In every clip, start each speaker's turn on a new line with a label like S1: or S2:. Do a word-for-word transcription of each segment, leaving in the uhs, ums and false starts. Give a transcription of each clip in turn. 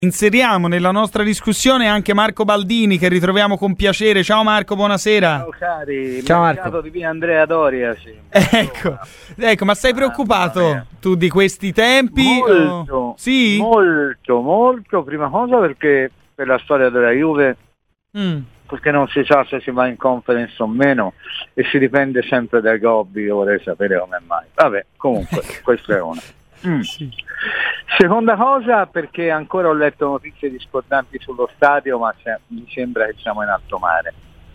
S1: Inseriamo nella nostra discussione anche Marco Baldini, che ritroviamo con piacere. Ciao Marco, buonasera.
S2: Ciao cari,
S1: ciao
S2: Marco. Di via Andrea Doria. Sì.
S1: Ecco, ecco, ma sei preoccupato ah, tu di questi tempi?
S2: Molto,
S1: o... sì?
S2: molto, molto. Prima cosa perché per la storia della Juve, mm. perché non si sa se si va in conference o meno e si dipende sempre dai gobbi. Io vorrei sapere come mai. Vabbè, comunque, questa è una. Mm. Sì. Seconda cosa perché ancora ho letto notizie discordanti sullo stadio, ma se, mi sembra che siamo in alto mare.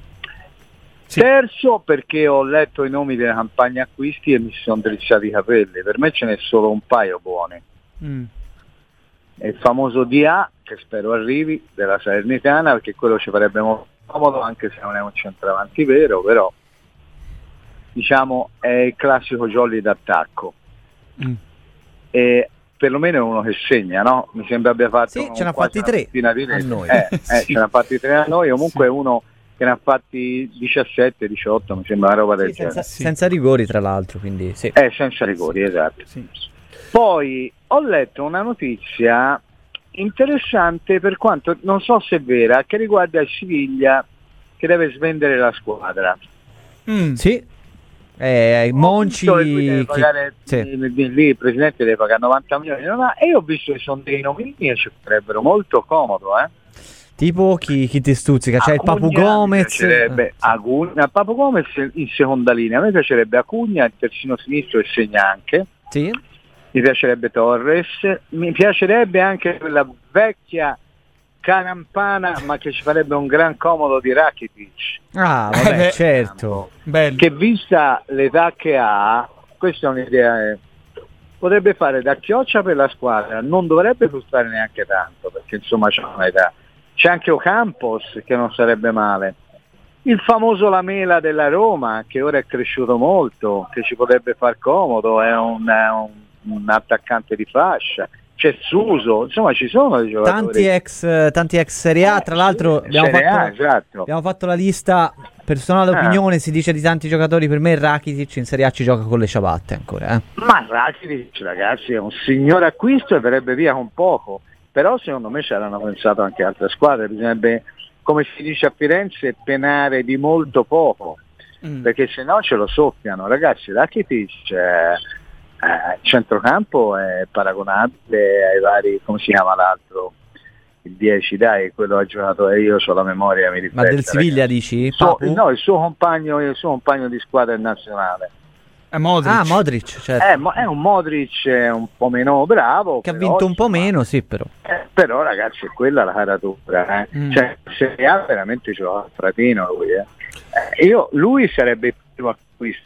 S2: Sì. Terzo perché ho letto i nomi delle campagne acquisti e mi si sono drizzati i capelli. Per me ce n'è solo un paio buoni. Mm. È il famoso D A, che spero arrivi, della Salernitana, perché quello ci farebbe molto comodo, anche se non è un centravanti vero, però diciamo è il classico jolly d'attacco. Mm. E perlomeno è uno che segna, no? Mi sembra abbia fatto
S3: sì, ce n'ha fatti tre
S2: di
S3: a noi.
S2: Eh, eh, sì. Ce n'ha fatti tre a noi, comunque sì. Uno che ne ha fatti diciassette diciotto, mi sembra una roba del
S3: sì, senza,
S2: genere.
S3: Sì. Senza rigori tra l'altro, quindi sì.
S2: Eh, senza rigori, sì. Esatto. Sì. Poi ho letto una notizia interessante per quanto, non so se è vera, che riguarda il Siviglia che deve svendere la squadra.
S3: Mm. Sì. Eh, Monci
S2: deve pagare, che... sì. Lì il presidente deve pagare novanta milioni e io ho visto che sono dei nomini che ci farebbero molto comodo, eh?
S3: Tipo chi, chi ti stuzzica? C'è Acugna, il Papu Gomez,
S2: eh, Acugna, Papu Gomez in seconda linea. A me piacerebbe Acugna, il terzino sinistro e segna anche.
S3: Sì.
S2: Mi piacerebbe Torres, mi piacerebbe anche quella vecchia carampana, ma che ci farebbe un gran comodo di Rakitic.
S3: Ah, vabbè, certo.
S2: Bello. Che vista l'età che ha, questa è un'idea, eh, potrebbe fare da chioccia per la squadra, non dovrebbe frustrare neanche tanto, perché insomma c'è un'età. C'è anche Ocampos, che non sarebbe male. Il famoso Lamela della Roma, che ora è cresciuto molto, che ci potrebbe far comodo, è un, è un, un attaccante di fascia. C'è Suso, insomma ci sono dei giocatori.
S3: Tanti ex, tanti ex Serie A, tra l'altro
S2: sì,
S3: abbiamo,
S2: Serie
S3: fatto,
S2: A, esatto.
S3: abbiamo fatto la lista, personale
S2: ah.
S3: opinione, si dice di tanti giocatori, per me Rakitic in Serie A ci gioca con le ciabatte ancora. Eh.
S2: Ma Rakitic ragazzi è un signor acquisto e verrebbe via con poco, però secondo me ci erano pensato anche altre squadre, bisognerebbe, come si dice a Firenze, penare di molto poco, mm. perché se no ce lo soffiano, ragazzi. Rakitic eh, Eh, centrocampo è paragonabile ai vari, come si chiama l'altro, il dieci, dai, quello ha giocato e io ho la memoria, mi rifletta.
S3: Ma del Siviglia ragazzi. Dici?
S2: So, no, il suo compagno, il suo compagno di squadra è nazionale.
S1: È Modric.
S3: Ah, Modric, certo.
S2: È, è un Modric è un po' meno bravo.
S3: Che ha vinto un po' meno, sì, però.
S2: Eh, però ragazzi, è quella la caratura, eh. mm. Cioè, se ha veramente giocato a fratino lui, eh. Eh, io, lui sarebbe il primo acquisto.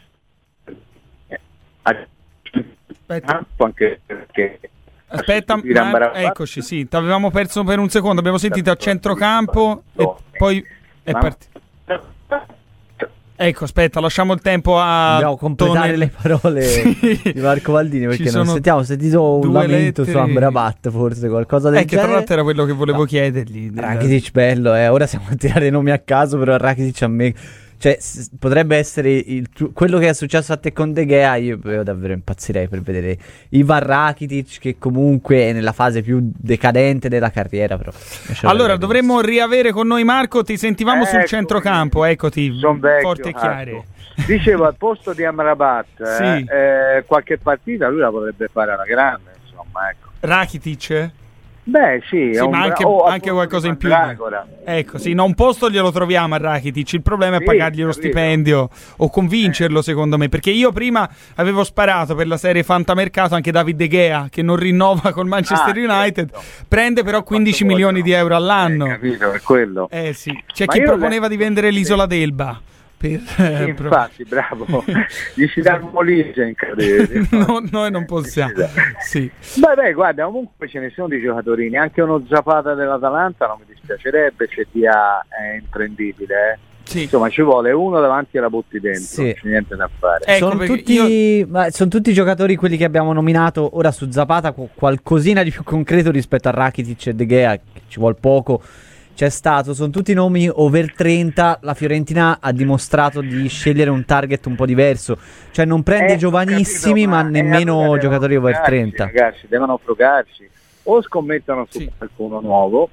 S2: Eh,
S1: Aspetta,
S2: anche perché
S1: aspetta, Mar- eccoci, sì, ti avevamo perso per un secondo, abbiamo sentito a centrocampo e poi è partito. Ecco, aspetta, lasciamo il tempo a
S3: dobbiamo completare le parole sì. di Marco Baldini, perché non sentiamo sentito un lamento lettere. Su Amrabat, forse qualcosa del
S1: eh, genere. Che tra l'altro era quello che volevo
S3: no.
S1: chiedergli.
S3: Rakitic bello, eh. Ora siamo a tirare nomi a caso, però Rakitic a me, cioè s- potrebbe essere il tu- quello che è successo a te con De Gea. Io, io davvero impazzirei per vedere Ivan Rakitic, che comunque è nella fase più decadente della carriera, però
S1: allora dovremmo questo. riavere con noi Marco. Ti sentivamo ecco, sul centrocampo, eccoti forte e chiare.
S2: Dicevo al posto di Amrabat
S1: sì.
S2: eh, eh, qualche partita lui la potrebbe fare alla grande, insomma, ecco.
S1: Rakitic?
S2: Beh sì,
S1: sì
S2: un,
S1: ma anche,
S2: oh,
S1: anche qualcosa in più. Ecco, sì, no, un posto glielo troviamo a Rakitic, il problema sì, è pagargli lo stipendio o convincerlo eh. secondo me, perché io prima avevo sparato per la serie Fantamercato anche David De Gea, che non rinnova col Manchester ah, United, certo. prende però quindici milioni di euro all'anno.
S2: Eh, capito, è quello.
S1: Eh sì, c'è ma chi proponeva le... di vendere l'isola d'Elba. Per,
S2: sì, eh, infatti, bravo, gli si dà un Molise in cadere.
S1: No, noi non possiamo. Sì.
S2: Beh, beh, guarda, comunque ce ne sono di giocatori, anche uno Zapata dell'Atalanta non mi dispiacerebbe, se D A è imprendibile, eh. Sì. Insomma, ci vuole uno davanti e la butti dentro, sì. Non c'è niente da fare.
S3: Ecco, sono, tutti, io... ma sono tutti giocatori quelli che abbiamo nominato ora su Zapata, qualcosina di più concreto rispetto a Rakitic e De Gea, che ci vuole poco. C'è stato, sono tutti nomi over trenta. La Fiorentina ha dimostrato di scegliere un target un po' diverso, cioè non prende eh, giovanissimi, capito, ma, ma nemmeno giocatori over trenta.
S2: Ragazzi, devono provarci. o scommettono su sì. qualcuno nuovo,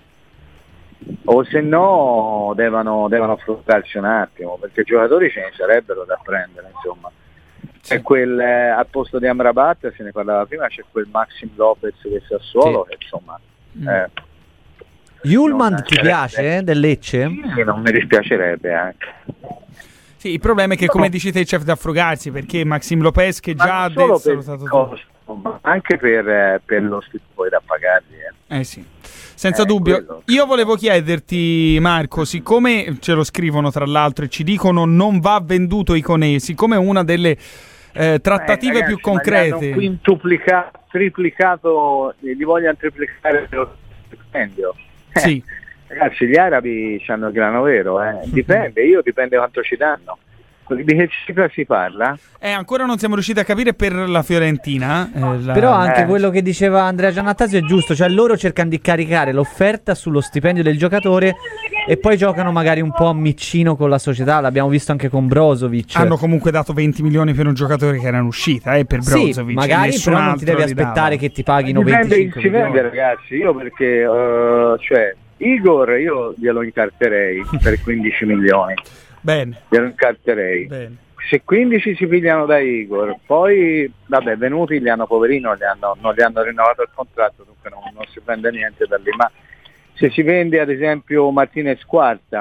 S2: o se no devono, devono fruttarsi un attimo, perché giocatori ce ne sarebbero da prendere, insomma. C'è sì. quel eh, al posto di Amrabat, se ne parlava prima, c'è quel Maxim Lopez che sta solo, sì. che insomma mm. eh,
S3: Yulman ti piace eh, del Lecce?
S2: Sì, non mi dispiacerebbe anche.
S1: Sì, il problema è che, come dici te, c'è da frugarsi, perché Maxim Lopez, che già ha detto
S2: per stato costo, ma anche per, per lo stipendio da pagarli. Eh,
S1: eh sì, senza
S2: eh,
S1: dubbio.
S2: Quello.
S1: Io volevo chiederti, Marco, siccome ce lo scrivono tra l'altro e ci dicono non va venduto Iconé, siccome una delle eh, trattative eh, ragazzi, più concrete...
S2: quintuplicato, triplicato, gli vogliono triplicare lo stipendio.
S1: Sì.
S2: Ragazzi, gli arabi hanno il grano vero, eh. Dipende, io dipende quanto ci danno. Di che cifra si parla?
S1: Eh, ancora non siamo riusciti a capire per la Fiorentina. Eh, la...
S3: Però anche
S2: eh.
S3: quello che diceva Andrea Giannattasio è giusto, cioè loro cercano di caricare l'offerta sullo stipendio del giocatore e poi giocano magari un po' a miccino con la società, l'abbiamo visto anche con Brozovic.
S1: Hanno comunque dato venti milioni per un giocatore che era in uscita, eh, per Brozovic.
S3: Sì, magari però non ti devi aspettare che ti paghino
S2: dipende,
S3: venticinque
S2: si
S3: milioni.
S2: vende, ragazzi, io perché uh, cioè Igor io glielo incarterei per quindici milioni.
S1: Bene.
S2: Glielo incarterei.
S1: Bene.
S2: Se quindici si pigliano da Igor, poi vabbè, venuti gli hanno poverino, gli hanno, non gli hanno rinnovato il contratto, dunque non, non si prende niente da lì. Ma se si vende ad esempio Martinez Quarta,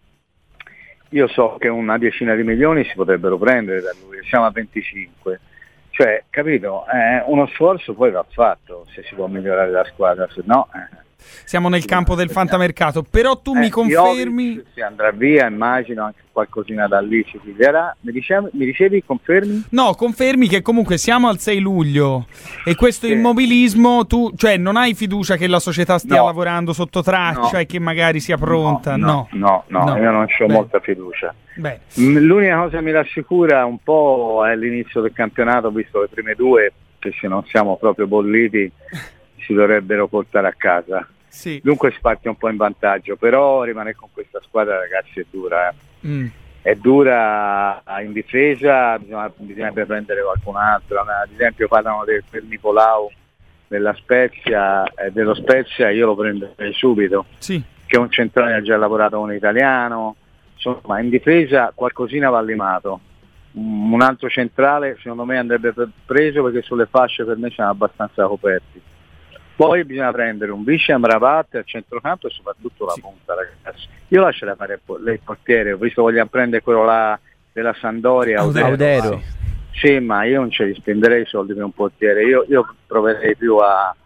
S2: io so che una decina di milioni si potrebbero prendere da lui, siamo a venticinque. Cioè, capito? Eh, uno sforzo poi va fatto se si può migliorare la squadra, se no... Eh.
S1: Siamo nel campo del fantamercato, però tu eh, mi confermi...
S2: Jovic si andrà via, immagino anche qualcosina da lì si piglierà. Mi dicevi, mi dicevi, confermi?
S1: No, confermi che comunque siamo al sei luglio e questo
S2: sì.
S1: immobilismo, tu cioè non hai fiducia che la società stia
S2: no.
S1: lavorando sotto traccia
S2: no.
S1: e che magari sia pronta?
S2: No, no, no, no, no. io non ho molta fiducia.
S1: Beh.
S2: L'unica cosa che mi rassicura un po' è l'inizio del campionato, visto le prime due, che se non siamo proprio bolliti si dovrebbero portare a casa.
S1: Sì.
S2: Dunque si parte un po' in vantaggio, però rimanere con questa squadra, ragazzi, è dura. Eh. Mm. È dura in difesa, bisogna, bisognerebbe prendere qualcun altro. Ad esempio parlano del, del Nicolau, della Spezia, eh, dello Spezia, io lo prenderei subito.
S1: Sì.
S2: Che un centrale ha già lavorato con un italiano. Insomma, in difesa qualcosina va limato. Un altro centrale secondo me andrebbe preso, perché sulle fasce per me siamo abbastanza coperti. Poi bisogna prendere un vice Amrabat al centrocampo e soprattutto la sì. punta, ragazzi. Io lascerei fare il portiere, ho visto vogliamo prendere quello là della Sampdoria,
S3: Audero. Audero.
S2: Sì, ma io non ce li spenderei i soldi per un portiere, io, io proverei più a,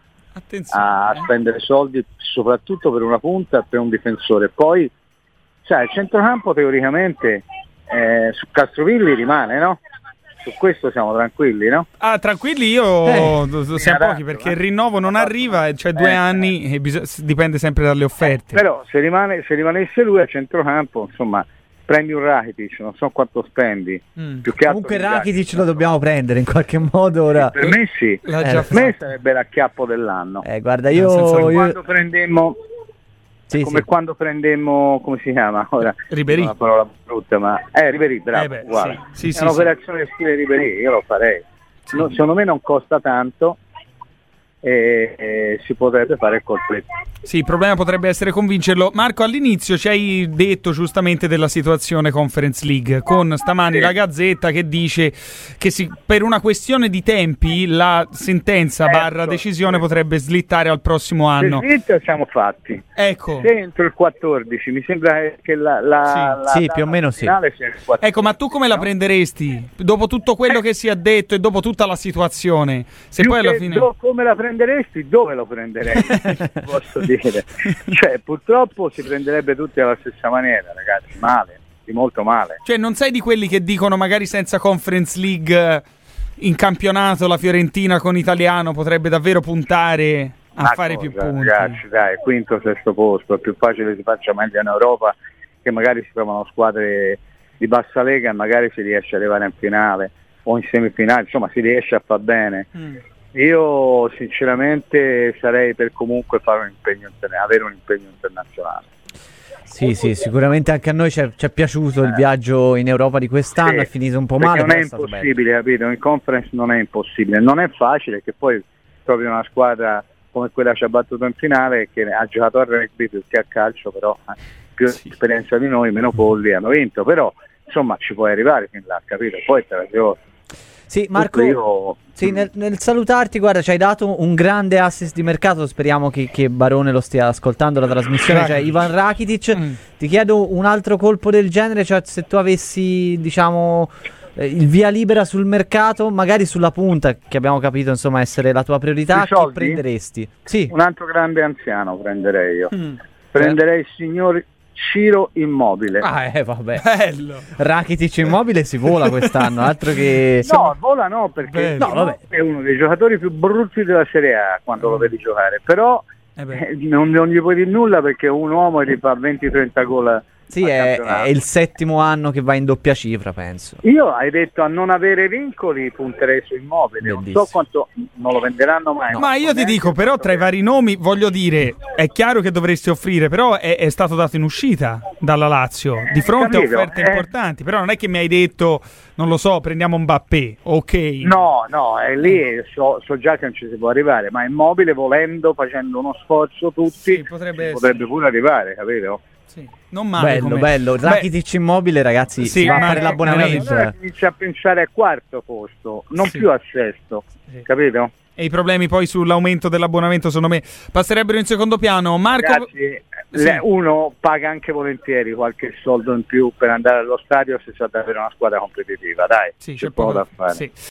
S2: a spendere soldi soprattutto per una punta e per un difensore. Poi, sai, il centrocampo teoricamente eh, su Castrovilli rimane, no? Su questo siamo tranquilli, no?
S1: Ah, tranquilli io eh, siamo pochi, perché il rinnovo non arriva, cioè due eh, anni e bis- dipende sempre dalle offerte.
S2: Eh, però se, rimane, se rimanesse lui a centrocampo, insomma, prendi un Rakitic, non so quanto spendi. Mm. Più che
S3: Comunque Rakitic lo dobbiamo prendere in qualche modo ora.
S2: Per me sì, eh, per me sarebbe l'acchiappo dell'anno.
S3: Eh, guarda, io, io...
S2: quando prendemmo
S3: Sì,
S2: come
S3: sì.
S2: quando prendemmo, come si chiama ora?
S1: Ribéry.
S2: Una parola brutta, ma eh Ribéry, bravo,
S1: eh beh,
S2: uguale.
S1: Sì, sì,
S2: è
S1: sì,
S2: un'operazione
S1: sì.
S2: stile Ribéry, io lo farei.
S1: Sì.
S2: No, secondo me non costa tanto e, e si potrebbe fare il colpetto.
S1: Sì, il problema potrebbe essere convincerlo. Marco, all'inizio ci hai detto giustamente della situazione Conference League, con stamani
S2: sì.
S1: la Gazzetta che dice che si, per una questione di tempi la sentenza
S2: ecco,
S1: barra decisione
S2: sì.
S1: potrebbe slittare al prossimo anno.
S2: Se slitta siamo fatti.
S1: Ecco.
S2: Se entro il quattordici mi sembra che la, la,
S1: sì,
S2: la
S3: sì più o meno sì.
S1: Ecco, ma tu come la prenderesti? Dopo tutto quello
S2: eh.
S1: che si è detto e dopo tutta la situazione, se
S2: Più
S1: poi alla fine
S2: do, come la prenderesti? Dove lo prenderei? Posso dire. Cioè, purtroppo si prenderebbe tutti alla stessa maniera, ragazzi, male, di molto male.
S1: Cioè, non sei di quelli che dicono magari senza Conference League in campionato la Fiorentina con Italiano potrebbe davvero puntare a
S2: Ma
S1: fare
S2: cosa,
S1: più punti.
S2: Ragazzi, dai, quinto, sesto posto, è più facile si faccia meglio in Europa, che magari si trovano squadre di bassa lega e magari si riesce ad arrivare in finale o in semifinale, insomma si riesce a far bene. Mm. Io sinceramente sarei per comunque fare un impegno interna- avere un impegno internazionale.
S3: Sì, sì, sicuramente anche a noi ci è piaciuto eh. il viaggio in Europa di quest'anno, sì, è finito un po' male.
S2: Non è impossibile, capito? In conference non è impossibile, non è facile, che poi proprio una squadra come quella ci ha battuto in finale, che ha giocato a rugby più che a calcio, però ha più sì. esperienza di noi, meno polli, hanno vinto, però insomma ci puoi arrivare fin là, capito? Poi te la gioco.
S3: Sì, Marco, io... sì, nel, nel salutarti, guarda, ci hai dato un grande assist di mercato, speriamo che, che Barone lo stia ascoltando la trasmissione, cioè Ivan Rakitic. Mm. Ti chiedo un altro colpo del genere, cioè se tu avessi, diciamo, eh, il via libera sul mercato, magari sulla punta, che abbiamo capito, insomma, essere la tua priorità, chi prenderesti? Sì.
S2: Un altro grande anziano prenderei io. Mm. Prenderei il signor Ciro Immobile.
S3: Ah, eh, vabbè. Bello. Rakitic Immobile si vola quest'anno, altro che...
S2: No, vola no, perché no, vabbè. È uno dei giocatori più brutti della Serie A quando mm. lo vedi giocare, però eh eh, non, non gli puoi dire nulla perché è un uomo che fa venti trenta gol.
S3: Sì, è, è il settimo anno che va in doppia cifra, penso.
S2: Io hai detto a non avere vincoli, punterei su Immobile. Bellissimo. Non so quanto, non lo venderanno mai.
S1: No, ma io ti dico, però tra i vari nomi, voglio dire, è chiaro che dovresti offrire, però è, è stato dato in uscita dalla Lazio, di fronte a offerte eh. importanti, però non è che mi hai detto, non lo so, prendiamo Mbappé, ok.
S2: No, no, è lì, so, so già che non ci si può arrivare, ma Immobile volendo, facendo uno sforzo tutti, sì, potrebbe, potrebbe pure arrivare, capito?
S1: Sì. Non male,
S3: bello,
S1: come...
S3: bello. Rakitic Immobile, ragazzi, sì, si va a fare l'abbonamento.
S2: Allora inizia a pensare al quarto posto, non sì. più al sesto, sì. capito?
S1: E i problemi poi sull'aumento dell'abbonamento, secondo me, passerebbero in secondo piano. Marco,
S2: ragazzi, sì. uno paga anche volentieri qualche soldo in più per andare allo stadio se sa davvero una squadra competitiva, dai,
S1: sì,
S2: c'è, c'è
S1: poco
S2: da fare.
S1: Sì.